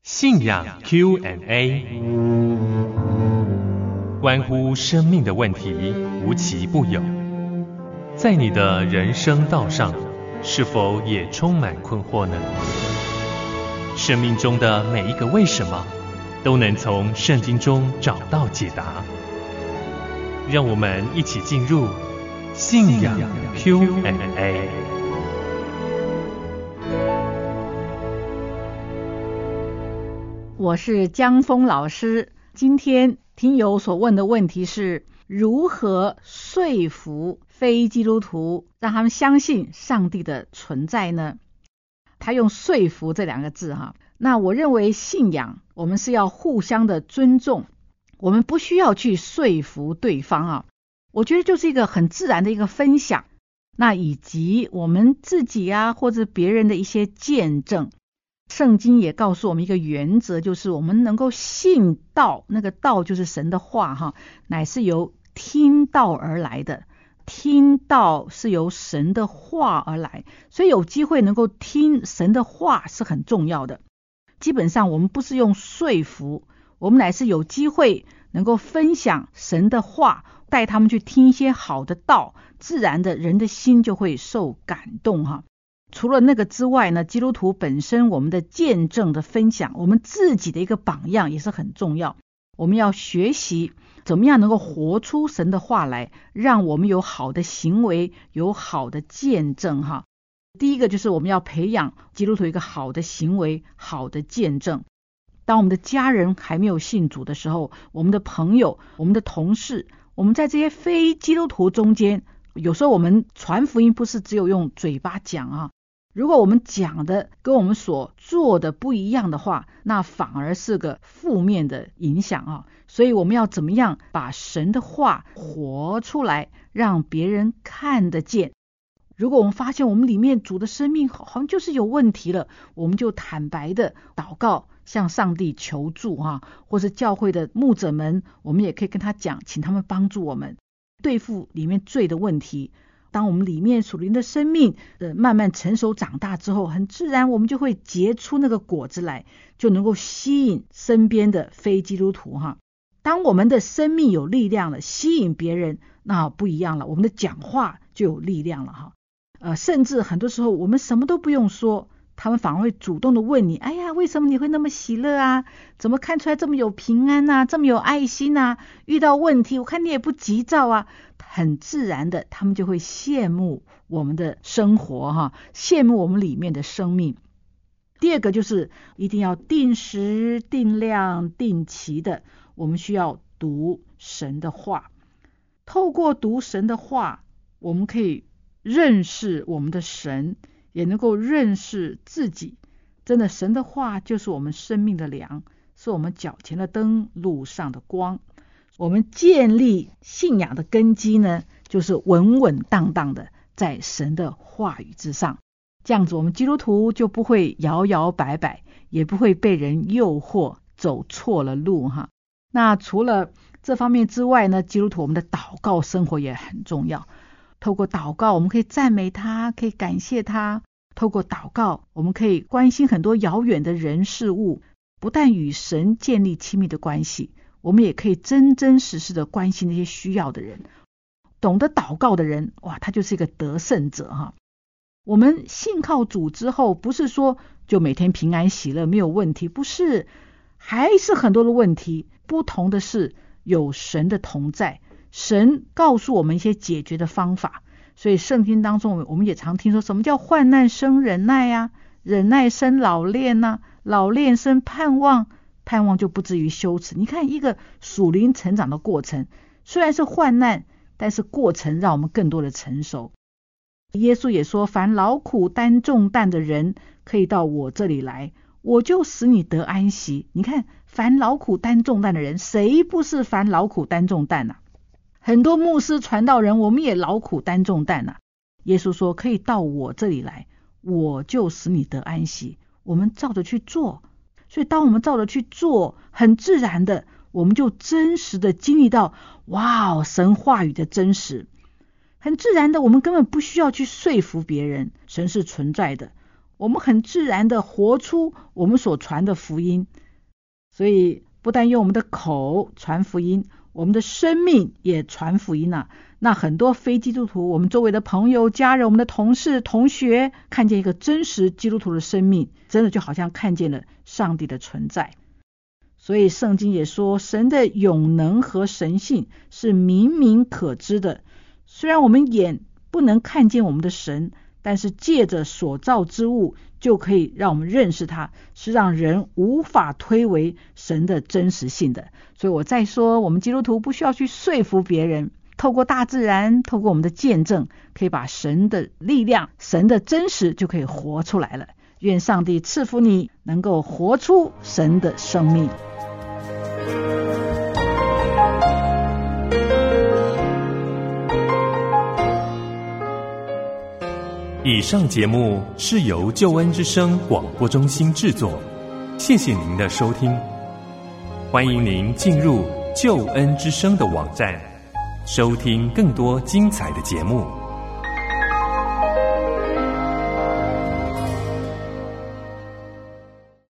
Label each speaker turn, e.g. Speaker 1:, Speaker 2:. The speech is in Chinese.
Speaker 1: 信仰 Q&A， 关乎生命的问题，无奇不有。在你的人生道上，是否也充满困惑呢？生命中的每一个为什么，都能从圣经中找到解答。让我们一起进入信仰 Q&A。
Speaker 2: 我是江峰老师，今天听友所问的问题是如何说服非基督徒让他们相信上帝的存在呢？他用说服这两个字哈。那我认为信仰我们是要互相的尊重，我们不需要去说服对方啊。我觉得就是一个很自然的一个分享，那以及我们自己啊或者别人的一些见证。圣经也告诉我们一个原则，就是我们能够信道，那个道就是神的话哈，乃是由听道而来的，听道是由神的话而来，所以有机会能够听神的话是很重要的。基本上我们不是用说服，我们乃是有机会能够分享神的话，带他们去听一些好的道，自然的人的心就会受感动哈。除了那个之外呢，基督徒本身我们的见证的分享，我们自己的一个榜样也是很重要。我们要学习怎么样能够活出神的话来，让我们有好的行为，有好的见证哈。第一个就是我们要培养基督徒一个好的行为，好的见证。当我们的家人还没有信主的时候，我们的朋友，我们的同事，我们在这些非基督徒中间，有时候我们传福音不是只有用嘴巴讲啊，如果我们讲的跟我们所做的不一样的话，那反而是个负面的影响啊。所以我们要怎么样把神的话活出来，让别人看得见。如果我们发现我们里面主的生命好像就是有问题了，我们就坦白的祷告，向上帝求助啊，或是教会的牧者们，我们也可以跟他讲，请他们帮助我们对付里面罪的问题。当我们里面属灵的生命慢慢成熟长大之后，很自然我们就会结出那个果子来，就能够吸引身边的非基督徒哈。当我们的生命有力量了，吸引别人，那不一样了，我们的讲话就有力量了哈。甚至很多时候我们什么都不用说，他们反而会主动的问你，哎呀，为什么你会那么喜乐啊？怎么看出来这么有平安啊，这么有爱心啊？遇到问题我看你也不急躁啊。很自然的他们就会羡慕我们的生活哈，羡慕我们里面的生命。第二个就是一定要定时定量定期的，我们需要读神的话。透过读神的话，我们可以认识我们的神，也能够认识自己。真的，神的话就是我们生命的粮，是我们脚前的灯，路上的光。我们建立信仰的根基呢，就是稳稳当当的在神的话语之上。这样子我们基督徒就不会摇摇摆摆，也不会被人诱惑走错了路哈。那除了这方面之外呢，基督徒我们的祷告生活也很重要。透过祷告我们可以赞美他，可以感谢他。透过祷告我们可以关心很多遥远的人事物，不但与神建立亲密的关系，我们也可以真真实实的关心那些需要的人。懂得祷告的人，哇，他就是一个得胜者哈。我们信靠主之后，不是说就每天平安喜乐没有问题，不是，还是很多的问题。不同的是有神的同在，神告诉我们一些解决的方法。所以圣经当中我们也常听说，什么叫患难生忍耐啊，忍耐生老练啊，老练生盼望，盼望就不至于羞耻。你看一个属灵成长的过程，虽然是患难，但是过程让我们更多的成熟。耶稣也说，凡劳苦担重担的人可以到我这里来，我就使你得安息。你看，凡劳苦担重担的人，谁不是凡劳苦担重担啊？很多牧师传道人，我们也劳苦担重担啊。耶稣说可以到我这里来，我就使你得安息。我们照着去做，所以当我们照着去做，很自然的我们就真实的经历到，哇，神话语的真实。很自然的，我们根本不需要去说服别人，神是存在的。 我们很自然的活出我们所传的福音。所以不但用我们的口传福音，我们的生命也传福音啊。那很多非基督徒，我们周围的朋友、家人、我们的同事、同学，看见一个真实基督徒的生命，真的就好像看见了上帝的存在。所以圣经也说，神的永能和神性是明明可知的。虽然我们眼不能看见我们的神，但是借着所造之物就可以让我们认识他，是让人无法推诿神的真实性的。所以我再说，我们基督徒不需要去说服别人，透过大自然，透过我们的见证，可以把神的力量、神的真实就可以活出来了。愿上帝赐福你，能够活出神的生命。
Speaker 1: 以上节目是由救恩之声广播中心制作，谢谢您的收听。欢迎您进入救恩之声的网站，收听更多精彩的节目。